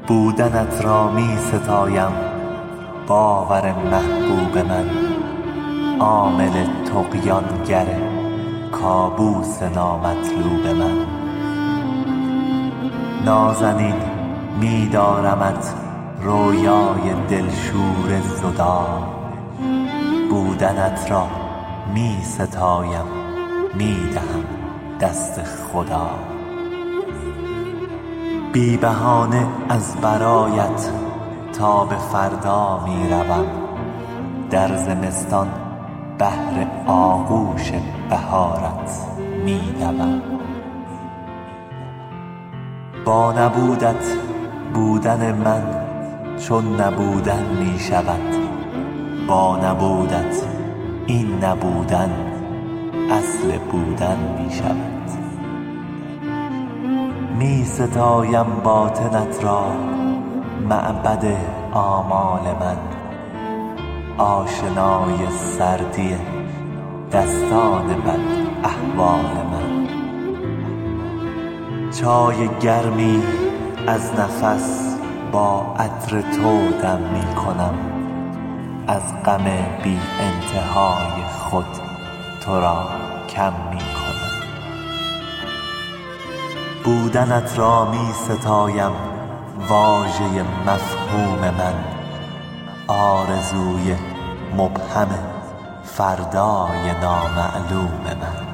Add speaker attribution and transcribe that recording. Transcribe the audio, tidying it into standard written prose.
Speaker 1: بودنت را می ستایم باور محبوب من، عامل طغیانگر کابوس نامطلوب من. نازنین می دارمت رویای دلشور زدای، بودنت را می ستایم می دهم دست خدا. بی بهانه از برایت تا به فردا می روم، در زمستان بهر آغوش بهارت می دوم. با نبودت بودن من چون نبودن می شود، با نبودت این نبودن اصل بودن می شود. می ستایم باطنت را معبد آمال من، آشنای سردی دستان بد احوال من. چای گرمی از نفس با عطر تو دم می کنم، از غم بی انتهای خود تو را کم می کنم. بودنت را می ستایم واژه مفهوم من، آرزوی مبهم فردای نامعلوم من.